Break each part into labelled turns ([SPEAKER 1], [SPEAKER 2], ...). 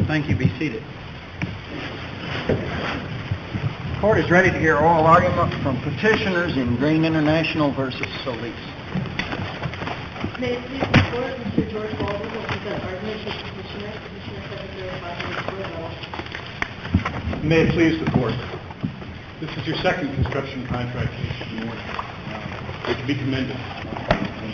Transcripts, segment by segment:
[SPEAKER 1] Thank you. Be seated. The court is ready to hear oral argument from petitioners in Green International versus Solis.
[SPEAKER 2] May it please the court, Mr. George Baldwin will present argument for petitioner. Petitioner Secretary of Finance for rebuttal.
[SPEAKER 3] May it please the court. This is your second construction contract case of the morning. It can be commended on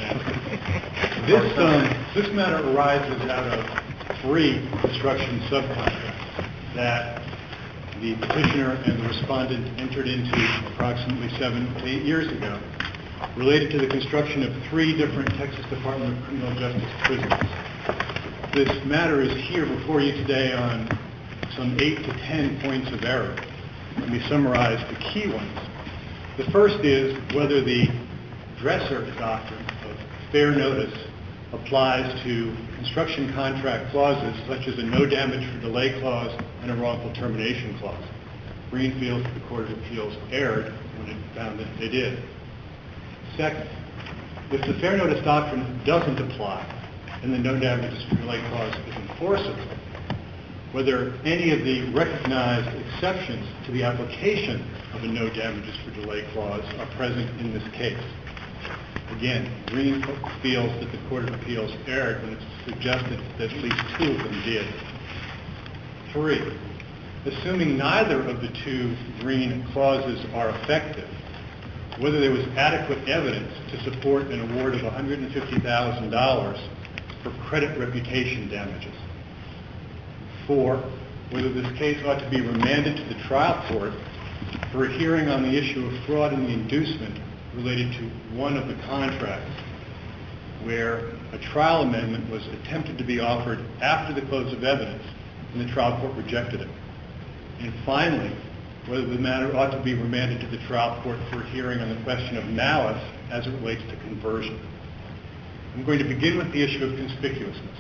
[SPEAKER 3] that. This matter arises out of 3 construction subcontracts that the petitioner and the respondent entered into approximately 7 to 8 years ago, related to the construction of 3 different Texas Department of Criminal Justice prisons. This matter is here before you today on some 8 to 10 points of error. Let me summarize the key ones. The first is whether the Dresser doctrine of fair notice applies to construction contract clauses such as a no damage for delay clause and a wrongful termination clause. Green feels that the Court of Appeals erred when it found that they did. Second, if the fair notice doctrine doesn't apply and the no damages for delay clause is enforceable, whether any of the recognized exceptions to the application of a no damages for delay clause are present in this case. Again, Green feels that the Court of Appeals erred when it suggested that at least 2 of them did. 3, assuming neither of the 2 Green clauses are effective, whether there was adequate evidence to support an award of $150,000 for credit reputation damages. 4, whether this case ought to be remanded to the trial court for a hearing on the issue of fraud in the inducement related to one of the contracts, where a trial amendment was attempted to be offered after the close of evidence and the trial court rejected it. And finally, whether the matter ought to be remanded to the trial court for a hearing on the question of malice as it relates to conversion. I'm going to begin with the issue of conspicuousness.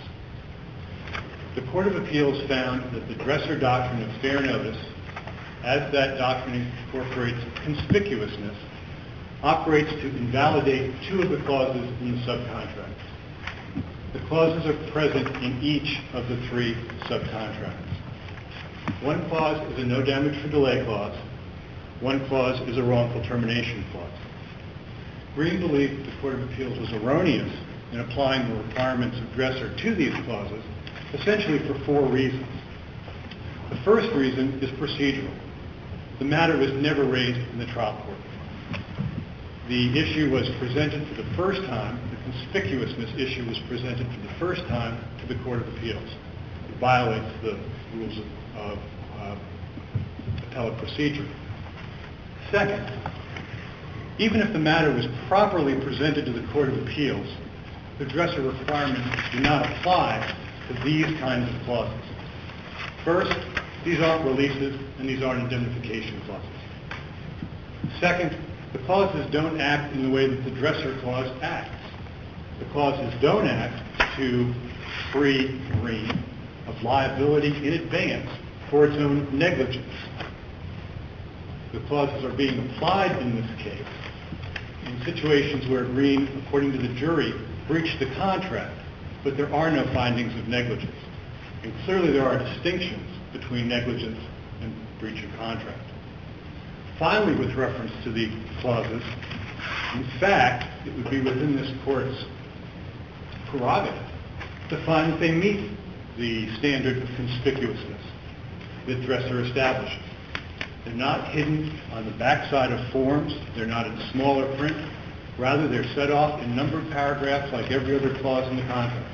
[SPEAKER 3] The Court of Appeals found that the Dresser doctrine of fair notice, as that doctrine incorporates conspicuousness, operates to invalidate 2 of the clauses in the subcontracts. The clauses are present in each of the 3 subcontracts. One clause is a no damage for delay clause. One clause is a wrongful termination clause. Green believed the Court of Appeals was erroneous in applying the requirements of Dresser to these clauses, essentially for 4 reasons. The first reason is procedural. The matter was never raised in the trial court. The issue was presented for the first time, the conspicuousness issue was presented for the first time to the Court of Appeals. It violates the rules of appellate procedure. Second, even if the matter was properly presented to the Court of Appeals, the Dresser requirements do not apply to these kinds of clauses. First, these aren't releases and these aren't indemnification clauses. Second, the clauses don't act in the way that the Dresser clause acts. The clauses don't act to free Green of liability in advance for its own negligence. The clauses are being applied in this case in situations where Green, according to the jury, breached the contract, but there are no findings of negligence. And clearly there are distinctions between negligence and breach of contract. Finally, with reference to the clauses, in fact, it would be within this court's prerogative to find that they meet the standard of conspicuousness that Dresser establishes. They're not hidden on the backside of forms. They're not in smaller print. Rather, they're set off in numbered paragraphs like every other clause in the contract.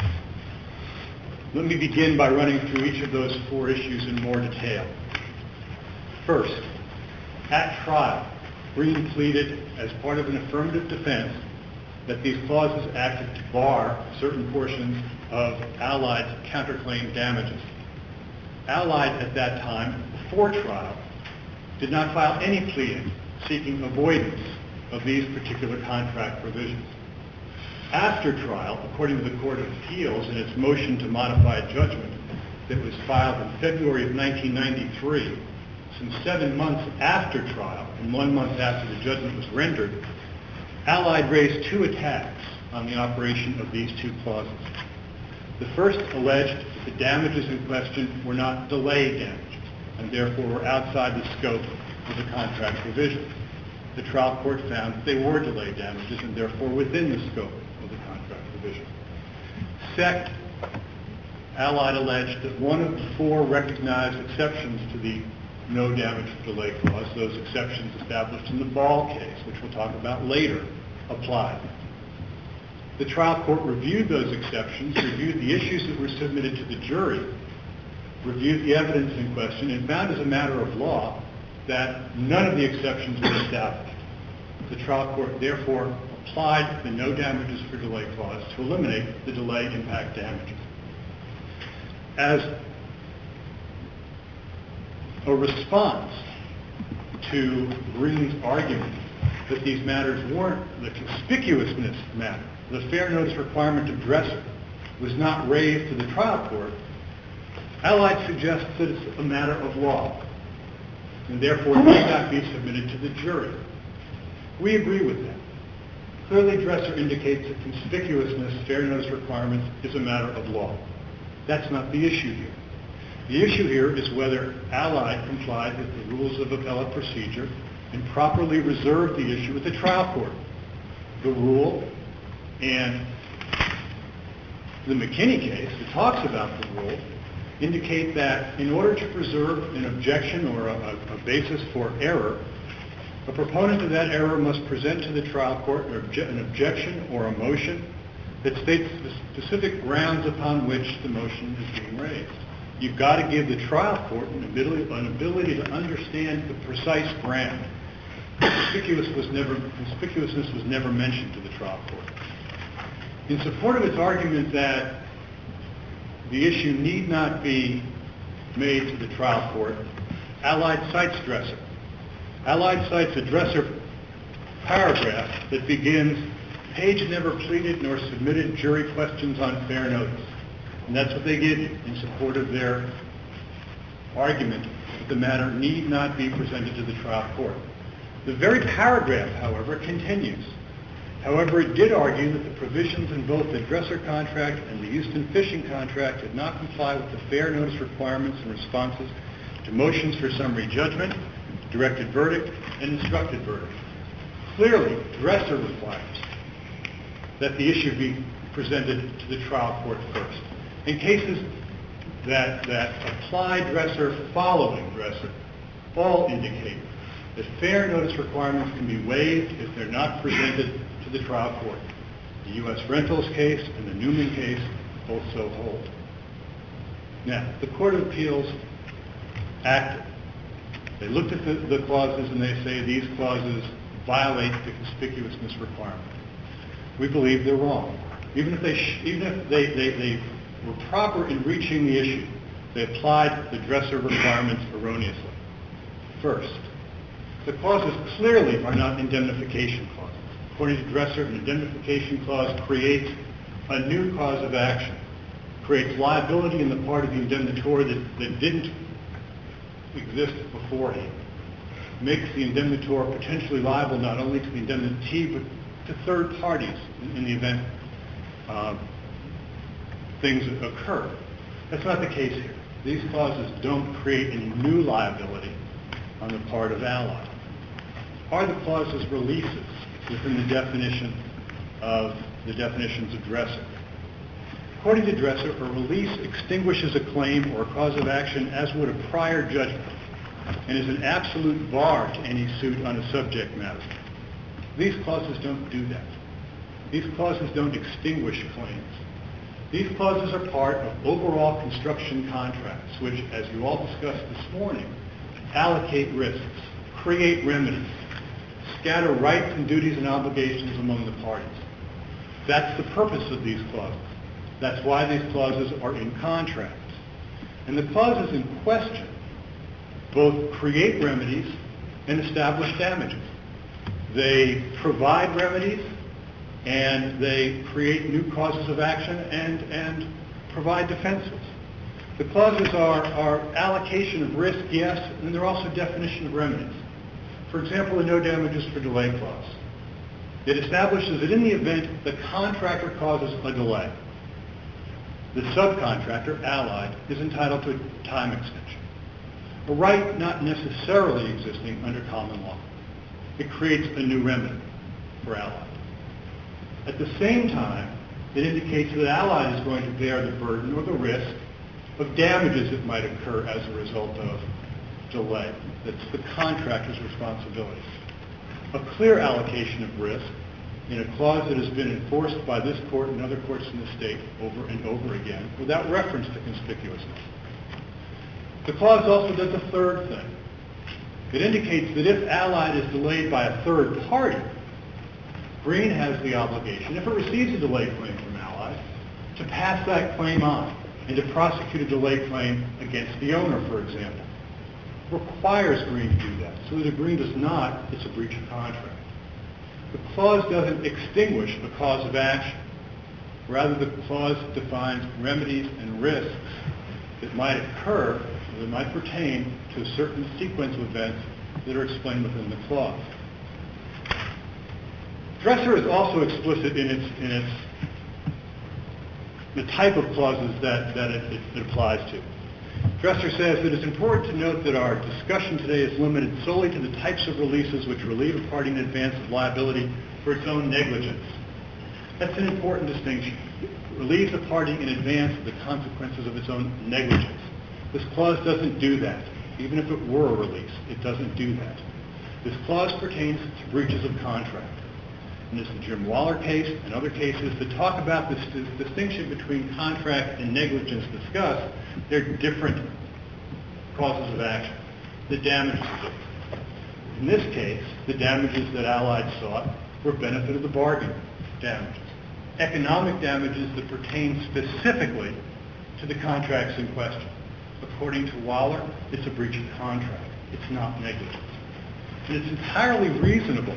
[SPEAKER 3] Let me begin by running through each of those 4 issues in more detail. First, at trial, Green pleaded as part of an affirmative defense that these clauses acted to bar certain portions of Allied's counterclaim damages. Allied at that time, before trial, did not file any pleading seeking avoidance of these particular contract provisions. After trial, according to the Court of Appeals in its motion to modify a judgment that was filed in February of 1993, some 7 months after trial and 1 month after the judgment was rendered, Allied raised 2 attacks on the operation of these 2 clauses. The The first alleged that the damages in question were not delay damages, and therefore were outside the scope of the contract provisions. The trial court found that they were delay damages and therefore within the scope of the contract provision. Second, Allied alleged that one of the four recognized exceptions to the no damage for delay clause, those exceptions established in the Ball case, which we'll talk about later, applied. The trial court reviewed those exceptions, reviewed the issues that were submitted to the jury, reviewed the evidence in question, and found as a matter of law that none of the exceptions were established. The trial court therefore applied the no damages for delay clause to eliminate the delay impact damages. As a response to Green's argument that these matters weren't the conspicuousness matter, the fair notice requirement of Dresser was not raised to the trial court, Allied suggests that it's a matter of law, and therefore it may not be submitted to the jury. We agree with that. Clearly, Dresser indicates that conspicuousness, fair notice requirements, is a matter of law. That's not the issue here. The issue here is whether Allied complied with the rules of appellate procedure and properly reserved the issue with the trial court. The rule and the McKinney case that talks about the rule indicate that in order to preserve an objection or a basis for error, a proponent of that error must present to the trial court an objection or a motion that states the specific grounds upon which the motion is being raised. You've got to give the trial court an ability to understand the precise ground. Conspicuousness was never mentioned to the trial court. In support of its argument that the issue need not be made to the trial court, Allied cites Dresser. Allied cites a Dresser paragraph that begins, "Page never pleaded nor submitted jury questions on fair notice." And that's what they did in support of their argument that the matter need not be presented to the trial court. The very paragraph, however, continues. However, it did argue that the provisions in both the Dresser contract and the Houston Fishing contract did not comply with the fair notice requirements and responses to motions for summary judgment, directed verdict, and instructed verdict. Clearly, Dresser requires that the issue be presented to the trial court first. In cases that apply Dresser following Dresser, all indicate that fair notice requirements can be waived if they're not presented to the trial court. The U.S. Rentals case and the Newman case both so hold. Now, the Court of Appeals acted. They looked at the clauses and they say these clauses violate the conspicuousness requirement. We believe they're wrong. Even if they were proper in reaching the issue, they applied the Dresser requirements erroneously. First, the clauses clearly are not indemnification clauses. According to Dresser, an indemnification clause creates a new cause of action, creates liability in the part of the indemnitor that didn't exist beforehand, makes the indemnitor potentially liable not only to the indemnity but to third parties in the event things occur. That's not the case here. These clauses don't create any new liability on the part of Allied. Are the clauses releases within the definitions of Dresser? According to Dresser, a release extinguishes a claim or a cause of action as would a prior judgment and is an absolute bar to any suit on a subject matter. These clauses don't do that. These clauses don't extinguish claims. These clauses are part of overall construction contracts, which, as you all discussed this morning, allocate risks, create remedies, scatter rights and duties and obligations among the parties. That's the purpose of these clauses. That's why these clauses are in contracts. And the clauses in question both create remedies and establish damages. They provide remedies and they create new causes of action and provide defenses. The clauses are allocation of risk, yes, and they're also definition of remedies. For example, the no damages for delay clause. It establishes that in the event the contractor causes a delay, the subcontractor, Allied, is entitled to a time extension, a right not necessarily existing under common law. It creates a new remedy for Allied. At the same time, it indicates that Allied is going to bear the burden or the risk of damages that might occur as a result of delay. That's the contractor's responsibility. A clear allocation of risk in a clause that has been enforced by this court and other courts in the state over and over again without reference to conspicuousness. The clause also does a third thing. It indicates that if Allied is delayed by a third party, Green has the obligation, if it receives a delay claim from Allied, to pass that claim on and to prosecute a delay claim against the owner, for example. Requires Green to do that. So that if Green does not, it's a breach of contract. The clause doesn't extinguish a cause of action. Rather, the clause defines remedies and risks that might occur or that might pertain to a certain sequence of events that are explained within the clause. Dresser is also explicit in the type of clauses that it applies to. Dresser says that it's important to note that our discussion today is limited solely to the types of releases which relieve a party in advance of liability for its own negligence. That's an important distinction. It relieves a party in advance of the consequences of its own negligence. This clause doesn't do that. Even if it were a release, it doesn't do that. This clause pertains to breaches of contract. And it's the Jim Waller case and other cases that talk about this distinction between contract and negligence discussed. They're different causes of action. The damages are different. In this case, the damages that Allied sought were benefit of the bargain damages. Economic damages that pertain specifically to the contracts in question. According to Waller, it's a breach of contract. It's not negligence. And it's entirely reasonable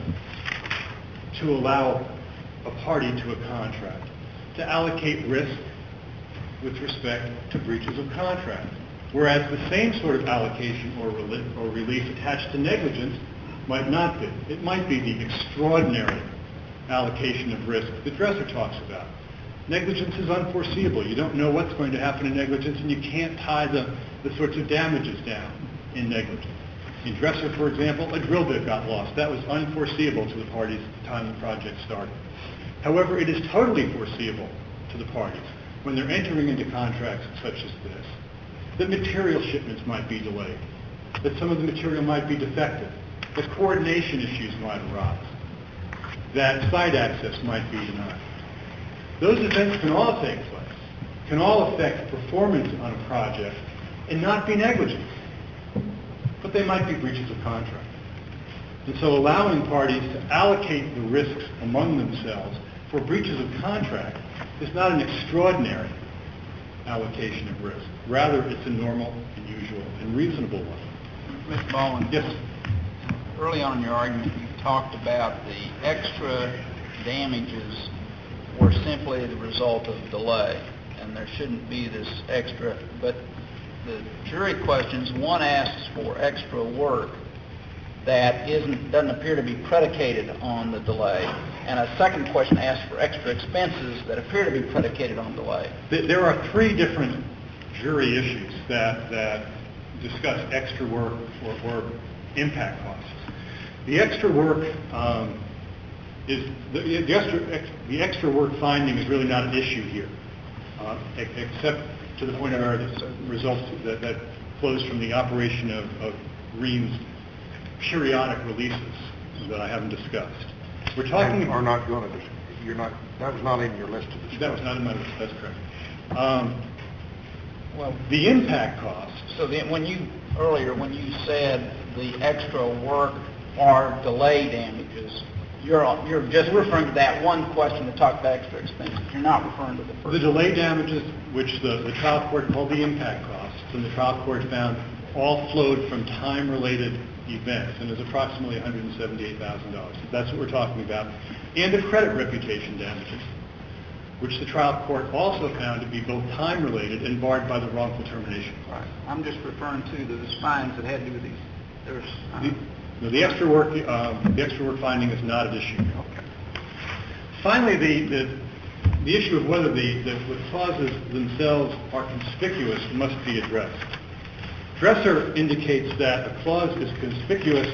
[SPEAKER 3] to allow a party to a contract to allocate risk with respect to breaches of contract, whereas the same sort of allocation or relief attached to negligence might not be. It might be the extraordinary allocation of risk that Dresser talks about. Negligence is unforeseeable. You don't know what's going to happen in negligence, and you can't tie the sorts of damages down in negligence. In Dresser, for example, a drill bit got lost. That was unforeseeable to the parties at the time the project started. However, it is totally foreseeable to the parties when they're entering into contracts such as this that material shipments might be delayed, that some of the material might be defective, that coordination issues might arise, that site access might be denied. Those events can all take place, can all affect performance on a project and not be negligence. But they might be breaches of contract. And so allowing parties to allocate the risks among themselves for breaches of contract is not an extraordinary allocation of risk. Rather, it's a normal and usual and reasonable one.
[SPEAKER 1] Mr. Baldwin.
[SPEAKER 3] Yes.
[SPEAKER 1] Early on in your argument, you talked about the extra damages were simply the result of delay, and there shouldn't be this extra, but the jury questions, one asks for extra work that doesn't appear to be predicated on the delay, and a second question asks for extra expenses that appear to be predicated on delay.
[SPEAKER 3] There are three different jury issues that discuss extra work or impact costs. The extra work the extra work finding is really not an issue here, except to the point where the results that flows from the operation of Green's periodic releases that I haven't discussed. We're talking
[SPEAKER 4] are not going to. You're not. That was not in your list to discuss.
[SPEAKER 3] That was not in my list. That's correct. Well, the impact costs.
[SPEAKER 1] So when you said the extra work or delay damages, you're just referring to that one question that talked about extra expenses. You're not referring to the first.
[SPEAKER 3] The delay damages, which the trial court called the impact costs, and the trial court found all flowed from time-related events, and is approximately $178,000. That's what we're talking about. And the credit reputation damages, which the trial court also found to be both time-related and barred by the wrongful termination clause.
[SPEAKER 1] Right. I'm just referring to the findings that had to do with these.
[SPEAKER 3] The extra work finding is not at issue.
[SPEAKER 1] Okay.
[SPEAKER 3] Finally, the the issue of whether the clauses themselves are conspicuous must be addressed. Dresser indicates that a clause is conspicuous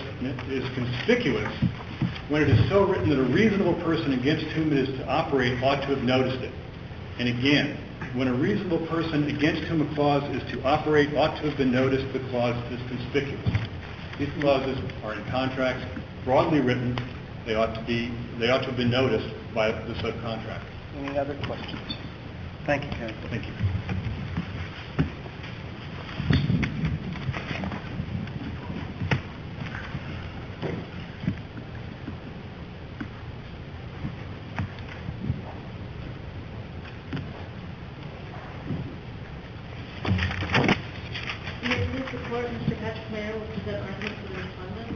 [SPEAKER 3] when it is so written that a reasonable person against whom it is to operate ought to have noticed it. And again, when a reasonable person against whom a clause is to operate ought to have been noticed, the clause is conspicuous. These clauses are in contracts, broadly written. They ought to have been noticed by the subcontractor.
[SPEAKER 5] Any other questions? Thank you, counsel.
[SPEAKER 3] Thank you.
[SPEAKER 2] May it please the court, Mr. Patrick Mayer will present argument for the respondent.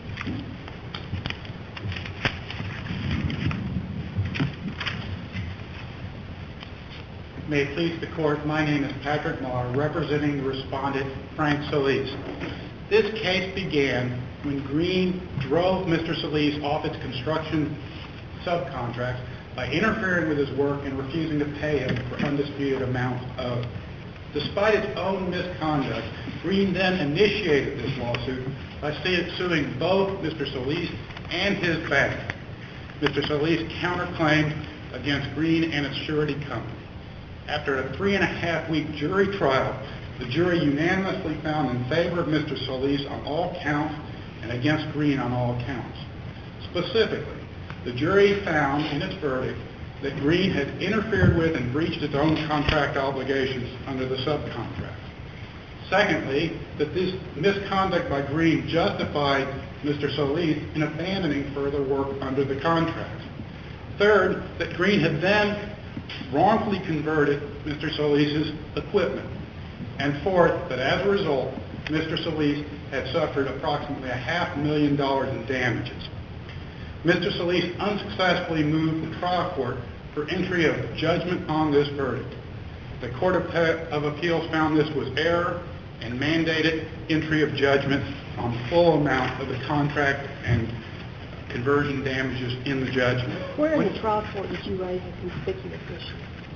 [SPEAKER 6] May it please the court, my name is Patrick Maher, representing the respondent, Frank Solis. This case began when Green drove Mr. Solis off its construction subcontracts by interfering with his work and refusing to pay him for undisputed amounts of. Despite its own misconduct, Green then initiated this lawsuit by suing both Mr. Solis and his bank. Mr. Solis counterclaimed against Green and its surety company. After a 3.5-week jury trial, the jury unanimously found in favor of Mr. Solis on all counts and against Green on all counts. Specifically, the jury found in its verdict that Green had interfered with and breached its own contract obligations under the subcontract. Secondly, that this misconduct by Green justified Mr. Solis in abandoning further work under the contract. Third, that Green had then wrongfully converted Mr. Solis' equipment. And fourth, that as a result, Mr. Solis had suffered approximately $500,000 in damages. Mr. Solis unsuccessfully moved the trial court for entry of judgment on this verdict. The Court of Appeals found this was error and mandated entry of judgment on the full amount of the contract and conversion damages in the judgment.
[SPEAKER 7] Where in the trial court did you raise a conspicuous issue?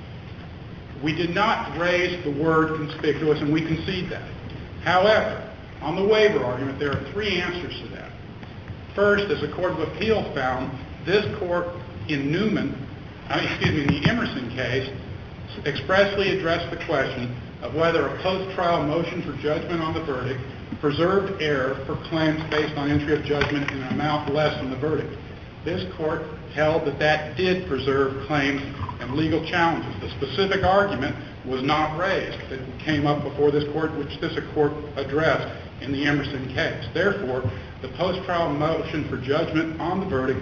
[SPEAKER 6] We did not raise the word conspicuous, and we concede that. However, on the waiver argument, there are three answers to that. First, as the Court of Appeals found, this court in the Emerson case, expressly addressed the question of whether a post-trial motion for judgment on the verdict preserved error for claims based on entry of judgment in an amount less than the verdict. This court held that that did preserve claims and legal challenges. The specific argument was not raised. It came up before this court, which this court addressed in the Emerson case. Therefore, the post-trial motion for judgment on the verdict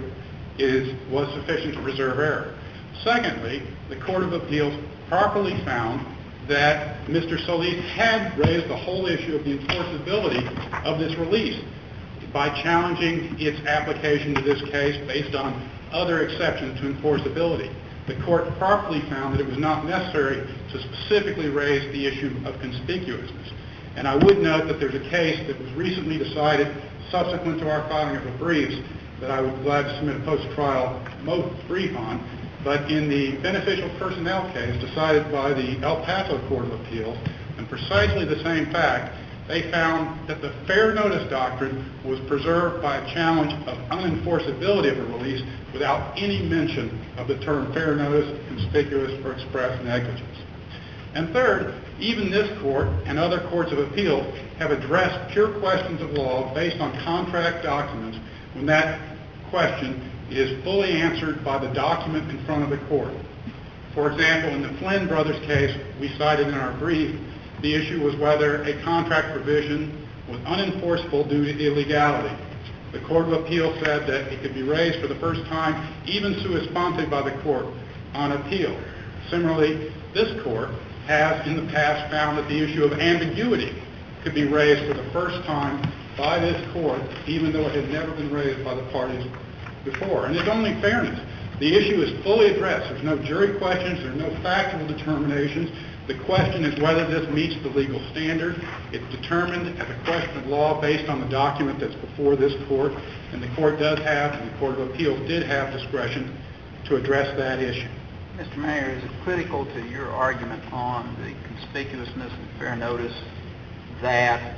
[SPEAKER 6] was sufficient to preserve error. Secondly, the Court of Appeals properly found that Mr. Solis had raised the whole issue of the enforceability of this release by challenging its application to this case based on other exceptions to enforceability. The court properly found that it was not necessary to specifically raise the issue of conspicuousness. And I would note that there's a case that was recently decided subsequent to our filing of the briefs that I would be glad to submit a post-trial brief on. But in the beneficial personnel case decided by the El Paso Court of Appeals, and precisely the same fact, they found that the fair notice doctrine was preserved by a challenge of unenforceability of a release without any mention of the term fair notice, conspicuous, or express negligence. And third, even this court and other courts of appeal have addressed pure questions of law based on contract documents when that question is fully answered by the document in front of the court. For example, in the Flynn Brothers case we cited in our brief, the issue was whether a contract provision was unenforceable due to illegality. The Court of Appeals said that it could be raised for the first time, even sua sponte by the court, on appeal. Similarly, this court has in the past found that the issue of ambiguity could be raised for the first time by this court, even though it had never been raised by the parties before. And it's only fairness. The issue is fully addressed. There's no jury questions. There's no factual determinations. The question is whether this meets the legal standard. It's determined as a question of law based on the document that's before this court, and the court does have, and the Court of Appeals did have discretion to address that issue.
[SPEAKER 1] Mr. Mayor, is it critical to your argument on the conspicuousness and fair notice that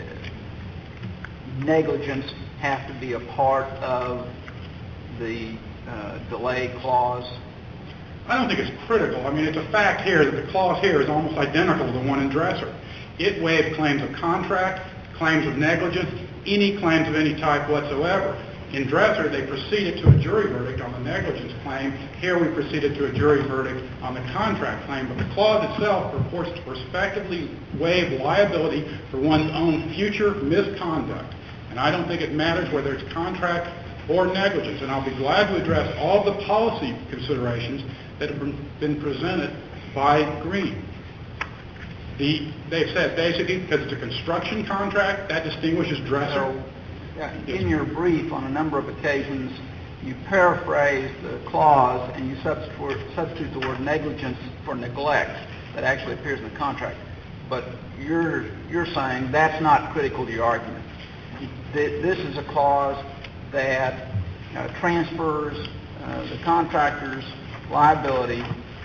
[SPEAKER 1] negligence have to be a part of the delay clause?
[SPEAKER 6] I don't think it's critical. I mean, it's a fact here that the clause here is almost identical to the one in Dresser. It waived claims of contract, claims of negligence, any claims of any type whatsoever. In Dresser, they proceeded to a jury verdict on the negligence claim. Here we proceeded to a jury verdict on the contract claim. But the clause itself purports to prospectively waive liability for one's own future misconduct. And I don't think it matters whether it's contract or negligence. And I'll be glad to address all the policy considerations that have been presented by Green. They've said basically because it's a construction contract, that distinguishes Dresser.
[SPEAKER 1] In your brief, on a number of occasions, you paraphrase the clause and you substitute the word negligence for neglect that actually appears in the contract. But you're saying that's not critical to your argument. This is a clause that transfers the contractor's liability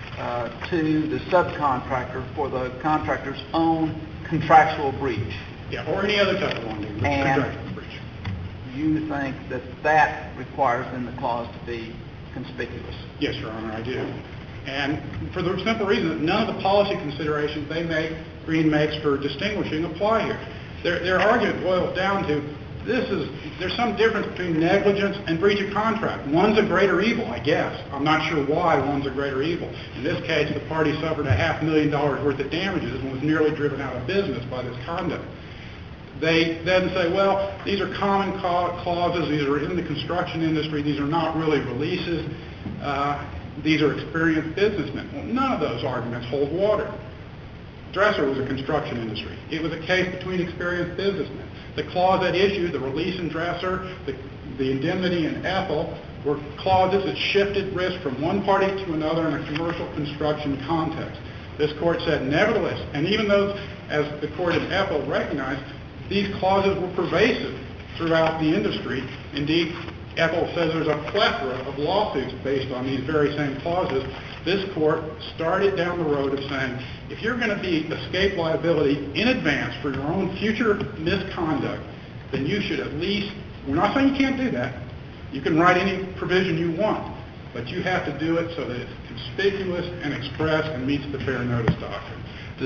[SPEAKER 1] to the subcontractor for the contractor's own contractual breach.
[SPEAKER 6] Yeah, or any other type of contractual breach.
[SPEAKER 1] You think that that requires then the clause to be conspicuous?
[SPEAKER 6] Yes, Your Honor, I do. And for the simple reason that none of the policy considerations Green makes for distinguishing apply here. Their argument boils down to there's some difference between negligence and breach of contract. One's a greater evil, I guess. I'm not sure why one's a greater evil. In this case, the party suffered $500,000 worth of damages and was nearly driven out of business by this conduct. They then say, well, these are common clauses. These are in the construction industry. These are not really releases. These are experienced businessmen. Well, none of those arguments hold water. Dresser was a construction industry. It was a case between experienced businessmen. The clause at issue, the release in Dresser, the indemnity in Ethel, were clauses that shifted risk from one party to another in a commercial construction context. This court said, nevertheless, and even those, as the court in Ethel recognized, these clauses were pervasive throughout the industry. Indeed, Ethel says there's a plethora of lawsuits based on these very same clauses. This court started down the road of saying, if you're going to escape liability in advance for your own future misconduct, then you should at least, we're not saying you can't do that. You can write any provision you want, but you have to do it so that it's conspicuous and express and meets the fair notice doctrine.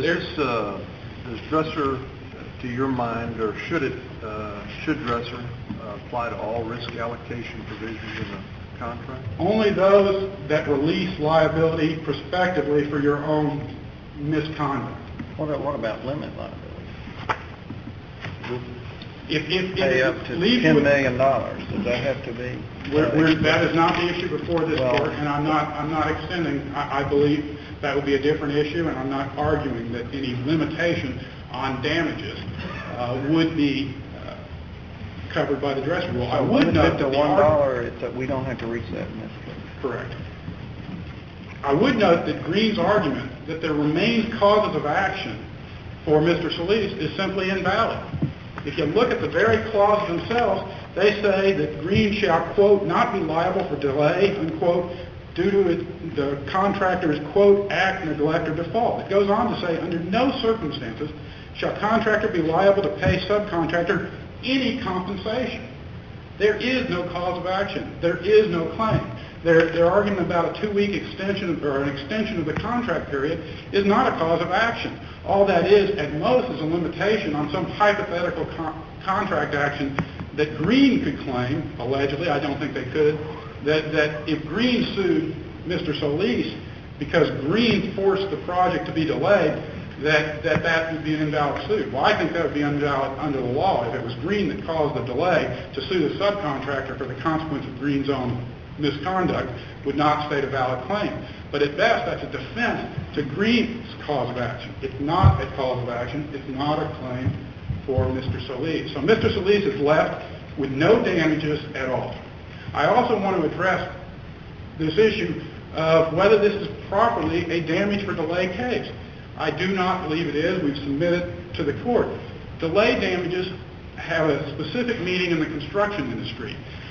[SPEAKER 4] Does Dresser, to your mind, or should Dresser apply to all risk allocation provisions in the contract?
[SPEAKER 6] Only those that release liability prospectively for your own misconduct.
[SPEAKER 5] What about limit liability?
[SPEAKER 6] If
[SPEAKER 5] pay up to $10 million, does that have to be?
[SPEAKER 6] That is not the issue before this court, and I'm not extending. I believe that would be a different issue, and I'm not arguing that any limitation on damages would be covered by the Dresser rule. I would note that
[SPEAKER 5] $1, it's that we don't have to reach that in this case.
[SPEAKER 6] Correct. I would note that Green's argument that there remains causes of action for Mr. Solis is simply invalid. If you look at the very clauses themselves, they say that Green shall, quote, not be liable for delay, unquote, due to the contractor's, quote, act, neglect, or default. It goes on to say, under no circumstances shall contractor be liable to pay subcontractor any compensation. There is no cause of action. There is no claim. Their argument about a 2-week extension or an extension of the contract period is not a cause of action. All that is, at most, is a limitation on some hypothetical contract action that Green could claim, allegedly, I don't think they could, that if Green sued Mr. Solis because Green forced the project to be delayed, that would be an invalid suit. Well, I think that would be invalid under the law. If it was Green that caused the delay, to sue the subcontractor for the consequence of Green's own misconduct would not state a valid claim. But at best, that's a defense to Green's cause of action. It's not a cause of action. It's not a claim for Mr. Solis. So Mr. Solis is left with no damages at all. I also want to address this issue of whether this is properly a damage for delay case. I do not believe it is. We've submitted to the court. Delay damages have a specific meaning in the construction industry.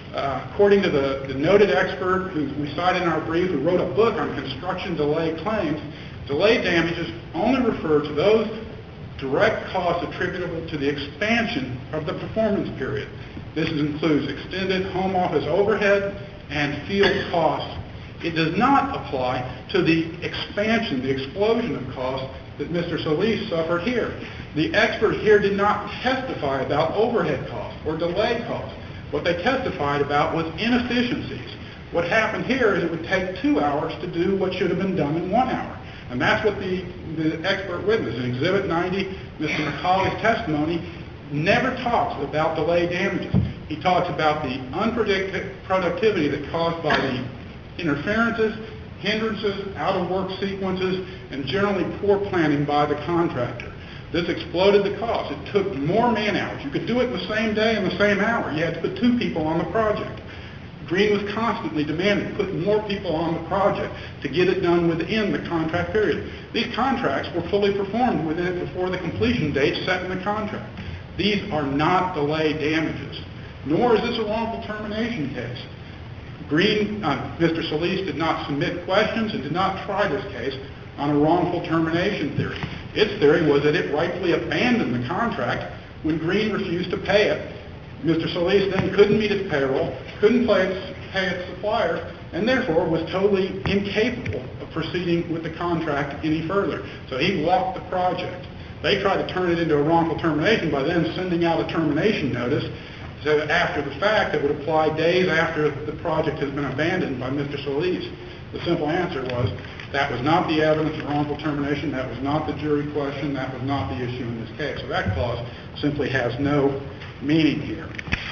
[SPEAKER 6] According to the noted expert who we cited in our brief, who wrote a book on construction delay claims, delay damages only refer to those direct costs attributable to the expansion of the performance period. This includes extended home office overhead and field costs. It does not apply to the expansion, the explosion of costs that Mr. Solis suffered here. The expert here did not testify about overhead costs or delay costs. What they testified about was inefficiencies. What happened here is it would take 2 hours to do what should have been done in 1 hour. And that's what the expert witness in Exhibit 90, Mr. McCauley's testimony, never talks about delay damages. He talks about the unpredicted productivity that caused by the interferences, hindrances, out-of-work sequences, and generally poor planning by the contractor. This exploded the cost. It took more man-hours. You could do it in the same day and the same hour. You had to put 2 people on the project. Green was constantly demanding put more people on the project to get it done within the contract period. These contracts were fully performed before the completion date set in the contract. These are not delay damages, nor is this a wrongful termination case. Mr. Solis did not submit questions and did not try this case on a wrongful termination theory. Its theory was that it rightfully abandoned the contract when Green refused to pay it. Mr. Solis then couldn't meet its payroll, couldn't pay its suppliers, and therefore was totally incapable of proceeding with the contract any further. So he walked the project. They tried to turn it into a wrongful termination by then sending out a termination notice. So after the fact, it would apply days after the project has been abandoned by Mr. Solis. The simple answer was that was not the evidence of wrongful termination, that was not the jury question, that was not the issue in this case. So that clause simply has no meaning here.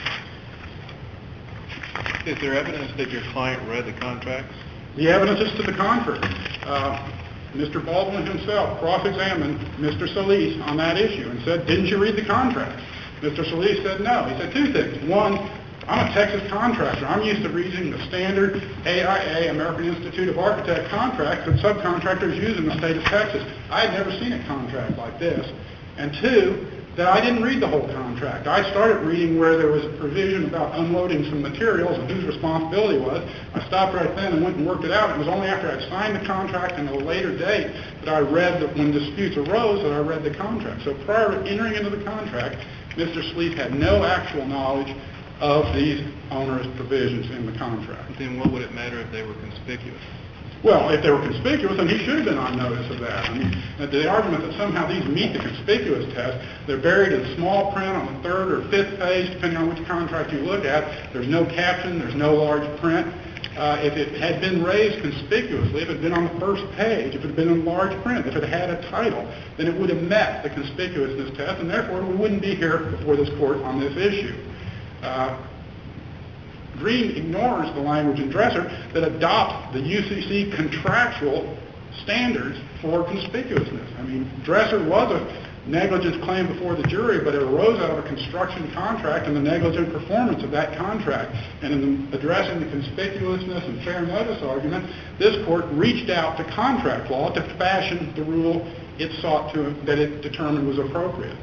[SPEAKER 4] Is there evidence that your client read the contracts?
[SPEAKER 6] The evidence is to the contrary. Mr. Baldwin himself cross-examined Mr. Solis on that issue and said, didn't you read the contracts? Mr. Solis said no. He said 2 things. One, I'm a Texas contractor. I'm used to reading the standard AIA, American Institute of Architects contracts that subcontractors use in the state of Texas. I had never seen a contract like this. And 2, that I didn't read the whole contract. I started reading where there was a provision about unloading some materials and whose responsibility was. I stopped right then and went and worked it out. It was only after I'd signed the contract and at a later date that I read that when disputes arose that I read the contract. So prior to entering into the contract, Mr. Solis had no actual knowledge of these onerous provisions in the contract.
[SPEAKER 4] Then what would it matter if they were conspicuous?
[SPEAKER 6] Well, if they were conspicuous, then he should have been on notice of that. I mean, the argument that somehow these meet the conspicuous test, they're buried in small print on the 3rd or 5th page, depending on which contract you look at. There's no caption, there's no large print. If it had been raised conspicuously, if it had been on the first page, if it had been in large print, if it had a title, then it would have met the conspicuousness test, and therefore we wouldn't be here before this court on this issue. Green ignores the language in Dresser that adopts the UCC contractual standards for conspicuousness. I mean, Dresser was a negligence claim before the jury, but it arose out of a construction contract and the negligent performance of that contract. And in addressing the conspicuousness and fair notice argument, this court reached out to contract law to fashion the rule it sought to, that it determined was appropriate.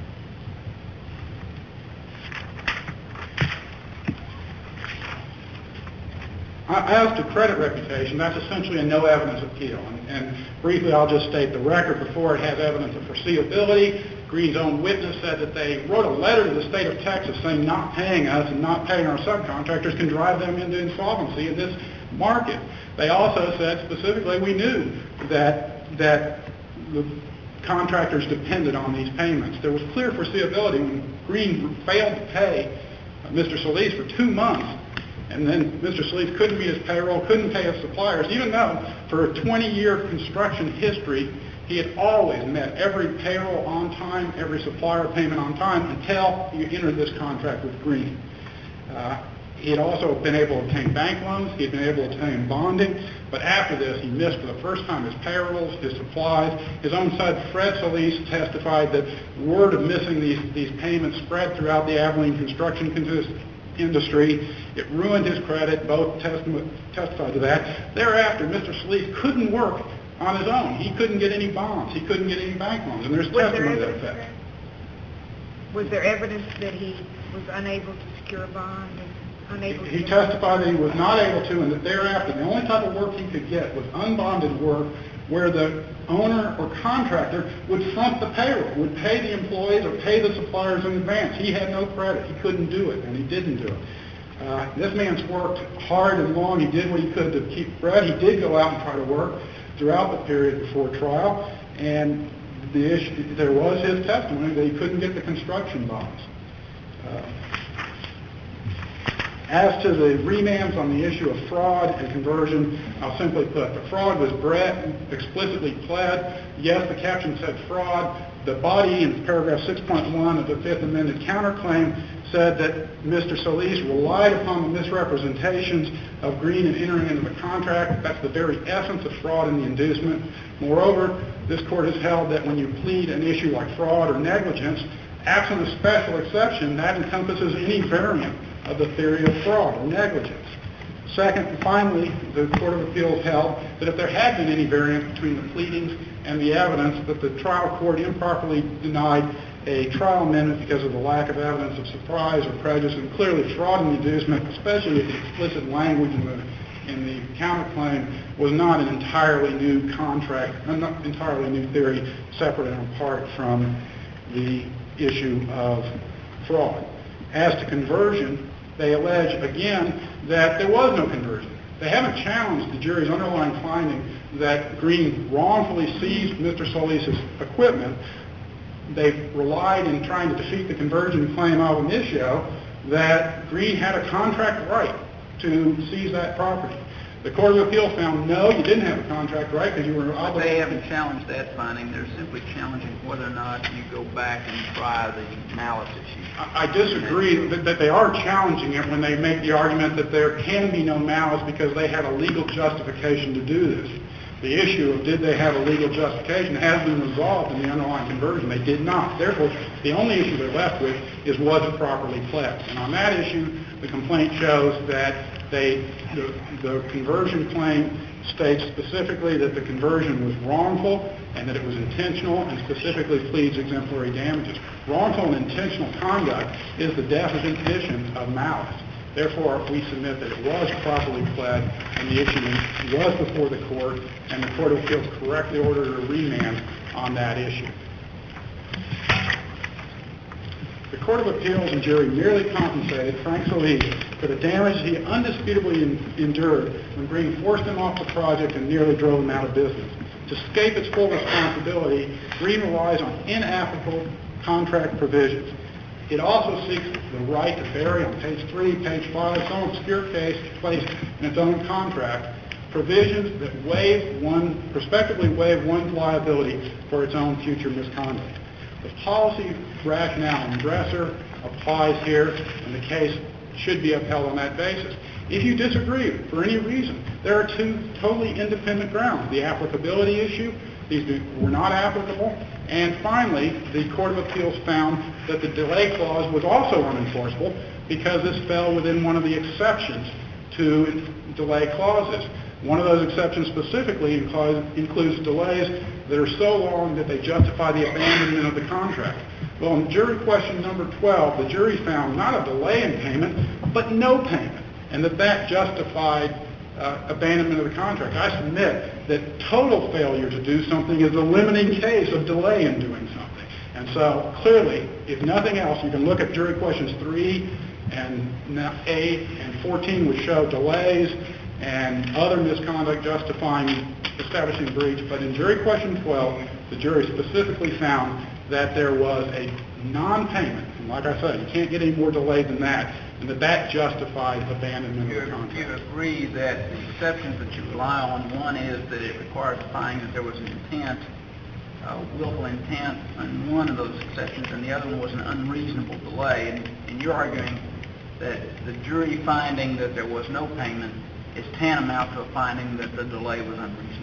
[SPEAKER 6] As to credit reputation, that's essentially a no evidence appeal. And briefly, I'll just state the record before it has evidence of foreseeability. Green's own witness said that they wrote a letter to the state of Texas saying not paying us and not paying our subcontractors can drive them into insolvency in this market. They also said specifically we knew that the contractors depended on these payments. There was clear foreseeability when Green failed to pay Mr. Solis for 2 months. And then Mr. Solis couldn't meet his payroll, couldn't pay his suppliers, even though for a 20-year construction history, he had always met every payroll on time, every supplier payment on time until he entered this contract with Green. He had also been able to obtain bank loans, he had been able to obtain bonding, but after this, he missed for the first time his payrolls, his supplies. His own son, Fred Solis, testified that word of missing these payments spread throughout the Abilene construction industry. It ruined his credit. Both testified to that. Thereafter, Mr. Solis couldn't work on his own. He couldn't get any bonds. He couldn't get any bank loans. And there's testimony to that effect.
[SPEAKER 8] Was there evidence that he was unable to secure a bond?
[SPEAKER 7] unable to?
[SPEAKER 6] He testified that he was not able to, and that thereafter, the only type of work he could get was unbonded work where the owner or contractor would front the payroll, would pay the employees or pay the suppliers in advance. He had no credit. He couldn't do it, and he didn't do it. This man's worked hard and long. He did what he could to keep bread. He did go out and try to work throughout the period before trial, and there was his testimony that he couldn't get the construction bonds. As to the remands on the issue of fraud and conversion, I'll simply put, the fraud was explicitly pled. Yes, the caption said fraud. The body in paragraph 6.1 of the Fifth Amendment counterclaim said that Mr. Solis relied upon the misrepresentations of Green in entering into the contract. That's the very essence of fraud in the inducement. Moreover, this court has held that when you plead an issue like fraud or negligence, absent a special exception, that encompasses any variant of the theory of fraud or negligence. Second, and finally, the Court of Appeals held that if there had been any variance between the pleadings and the evidence, that the trial court improperly denied a trial amendment because of the lack of evidence of surprise or prejudice, and clearly fraud and inducement, especially with the explicit language in the counterclaim, was not an entirely new contract, an entirely new theory, separate and apart from the issue of fraud. As to conversion, they allege again that there was no conversion. They haven't challenged the jury's underlying finding that Green wrongfully seized Mr. Solis' equipment. They've relied in trying to defeat the conversion claim of initio that Green had a contract right to seize that property. The Court of Appeals found no, you didn't have a contract right because you were obligated.
[SPEAKER 1] They haven't challenged that finding. They're simply challenging whether or not you go back and try the malice issue.
[SPEAKER 6] I disagree that they are challenging it when they make the argument that there can be no malice because they had a legal justification to do this. The issue of did they have a legal justification has been resolved in the underlying conversion. They did not. Therefore, the only issue they're left with is was it properly pledged. And on that issue, the complaint shows that the conversion claim states specifically that the conversion was wrongful and that it was intentional and specifically pleads exemplary damages. Wrongful and intentional conduct is the definition of malice. Therefore, we submit that it was properly pledged and the issue was before the court, and the Court of Appeals correctly ordered a remand on that issue. The Court of Appeals and jury merely compensated Frank Solis for the damage he undisputably endured when Green forced him off the project and nearly drove him out of business. To escape its full responsibility, Green relies on inapplicable contract provisions. It also seeks the right to vary on page 3, page 5, some obscure case placed in its own contract, provisions that prospectively waive one's liability for its own future misconduct. The policy rationale in Dresser applies here, and the case should be upheld on that basis. If you disagree for any reason, there are two totally independent grounds. The applicability issue, these were not applicable. And finally, the Court of Appeals found that the delay clause was also unenforceable because this fell within one of the exceptions to delay clauses. One of those exceptions specifically includes delays that are so long that they justify the abandonment of the contract. Well, in jury question number 12, the jury found not a delay in payment, but no payment, and that justified abandonment of the contract. I submit that total failure to do something is a limiting case of delay in doing something. And so, clearly, if nothing else, you can look at jury questions 3 and 8 and 14, which show delays and other misconduct establishing breach. But in jury question 12, the jury specifically found that there was a non-payment. And like I said, you can't get any more delay than that, and that justifies abandonment of the contract.
[SPEAKER 1] You agree that the exceptions that you rely on, one is that it requires a finding that there was an intent, willful intent on one of those exceptions, and the other one was an unreasonable delay. And you're arguing that the jury finding that there was no payment is tantamount to a finding that the delay was unreasonable.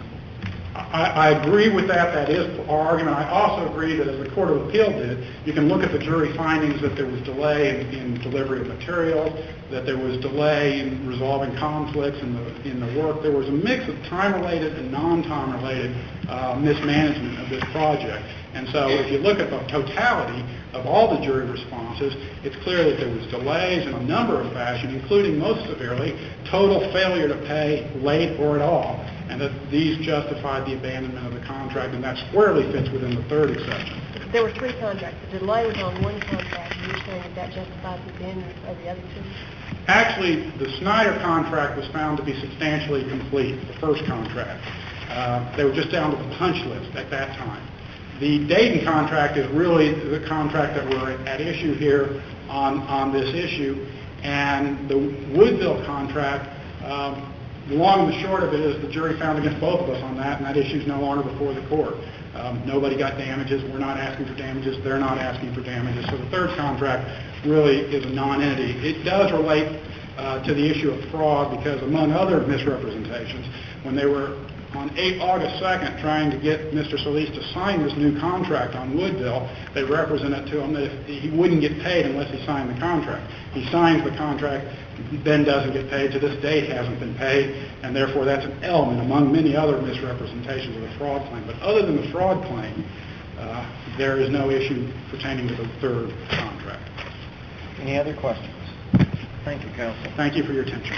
[SPEAKER 6] I agree with that. That is our argument. I also agree that, as the Court of Appeal did, you can look at the jury findings that there was delay in delivery of materials, that there was delay in resolving conflicts in the work. There was a mix of time-related and non-time-related mismanagement of this project. And so if you look at the totality of all the jury responses, it's clear that there was delays in a number of fashions, including most severely, total failure to pay late or at all, and that these justified the abandonment of the contract, and that squarely fits within the third exception.
[SPEAKER 7] There were 3 contracts. The delay was on one contract, and you're saying that justifies the abandonment of the other 2?
[SPEAKER 6] Actually, the Snyder contract was found to be substantially complete, the first contract. They were just down to the punch list at that time. The Dayton contract is really the contract that we're at issue here on this issue, and the Woodville contract, the long and the short of it is the jury found against both of us on that, and that issue is no longer before the court. Nobody got damages. We're not asking for damages. They're not asking for damages. So the third contract really is a non-entity. It does relate to the issue of fraud because, among other misrepresentations, when they were on August 2nd trying to get Mr. Solis to sign this new contract on Woodville, they represented to him that if he wouldn't get paid unless he signed the contract. He signs the contract, then doesn't get paid. To this date, hasn't been paid, and therefore that's an element among many other misrepresentations of the fraud claim. But other than the fraud claim, there is no issue pertaining to the third contract.
[SPEAKER 5] Any other questions? Thank you, counsel.
[SPEAKER 6] Thank you for your attention.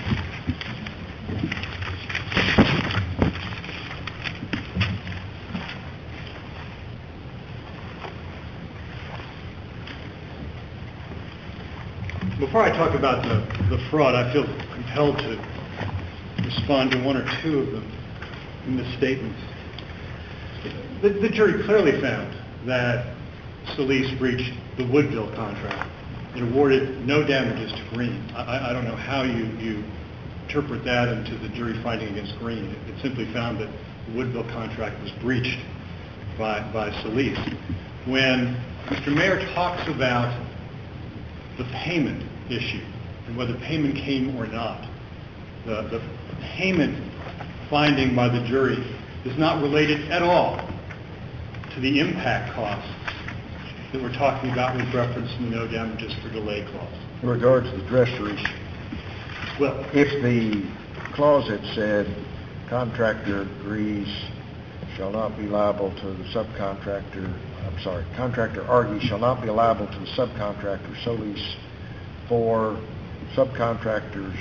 [SPEAKER 3] Before I talk about the fraud, I feel compelled to respond to one or two of the misstatements. The jury clearly found that Solis breached the Woodville contract. It awarded no damages to Green. I don't know how you interpret that into the jury finding against Green. It simply found that the Woodville contract was breached by Solis. When Mr. Mayer talks about the payment issue and whether payment came or not, the payment finding by the jury is not related at all to the impact costs that we're talking about with reference to the no damages for delay clause.
[SPEAKER 8] In regards to the dresser issue,
[SPEAKER 3] Well,
[SPEAKER 8] if the clause had said contractor agrees shall not be liable to the subcontractor, contractor argues shall not be liable to the subcontractor Solis for subcontractors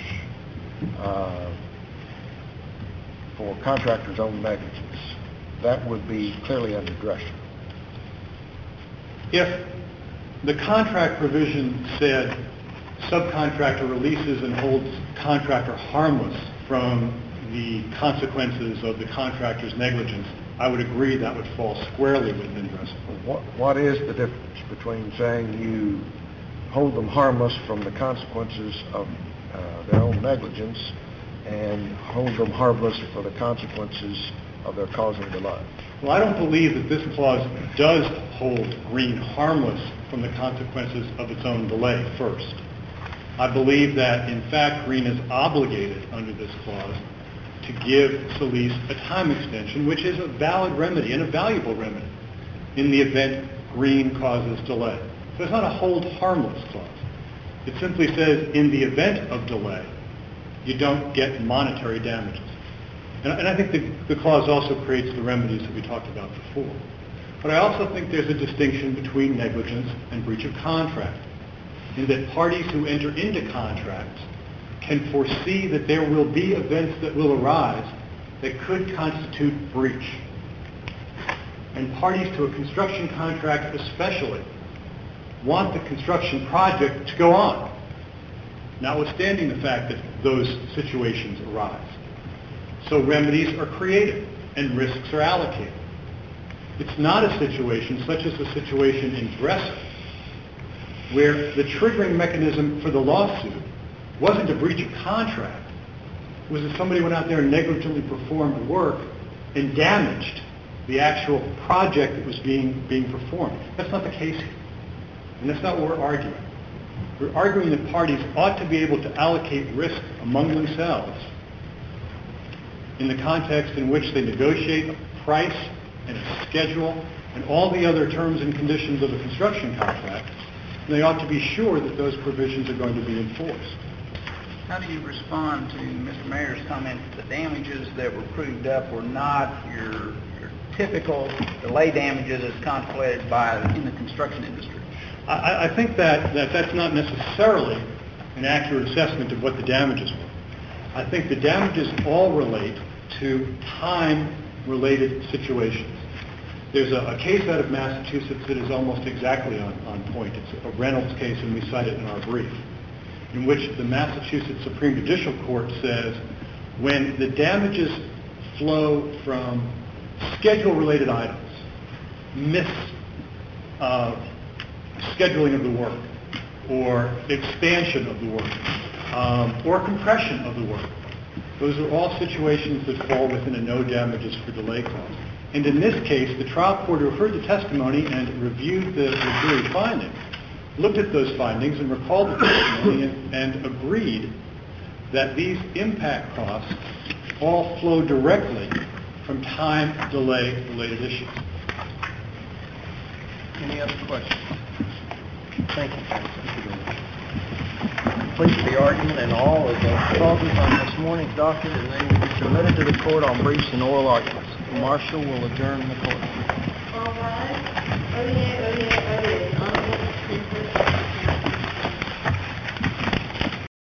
[SPEAKER 8] for contractors' own negligence, that would be clearly under dresser.
[SPEAKER 3] if the contract provision said subcontractor releases and holds contractor harmless from the consequences of the contractor's negligence, I would agree that would fall squarely within dresser.
[SPEAKER 8] What is the difference between saying you hold them harmless from the consequences of their own negligence and hold them harmless for the consequences of their causing delay?
[SPEAKER 3] Well, I don't believe that this clause does hold Green harmless from the consequences of its own delay first. I believe that, in fact, Green is obligated under this clause to give Solis a time extension, which is a valid remedy and a valuable remedy in the event Green causes delay. So it's not a hold harmless clause. It simply says in the event of delay, you don't get monetary damages. And I think the clause also creates the remedies that we talked about before. But I also think there's a distinction between negligence and breach of contract, in that parties who enter into contracts can foresee that there will be events that will arise that could constitute breach. And parties to a construction contract especially want the construction project to go on, notwithstanding the fact that those situations arise. So remedies are created and risks are allocated. It's not a situation such as the situation in Dresser, where the triggering mechanism for the lawsuit wasn't a breach of contract. It was that somebody went out there and negligently performed work and damaged the actual project that was being performed. That's not the case here. And that's not what we're arguing. We're arguing that parties ought to be able to allocate risk among themselves in the context in which they negotiate a price and a schedule and all the other terms and conditions of a construction contract. And they ought to be sure that those provisions are going to be enforced.
[SPEAKER 1] How do you respond to Mr. Mayer's comment that the damages that were proved up were not your typical delay damages as contemplated in the construction industry?
[SPEAKER 3] I think that's not necessarily an accurate assessment of what the damages were. I think the damages all relate to time-related situations. There's a case out of Massachusetts that is almost exactly on point. It's a Reynolds case, and we cite it in our brief, in which the Massachusetts Supreme Judicial Court says when the damages flow from schedule-related items, scheduling of the work, or expansion of the work, or compression of the work. Those are all situations that fall within a no damages for delay clause. And in this case, the trial court who heard the testimony and reviewed the jury findings, looked at those findings and recalled the testimony and agreed that these impact costs all flow directly from time delay related issues.
[SPEAKER 5] Any other questions? Thank you, counsel. Please, the argument and all of the clauses on this morning's docket, and they will be submitted to the court on briefs and oral arguments. The marshal will adjourn the court.
[SPEAKER 2] All rise. Oyez, oyez, oyez.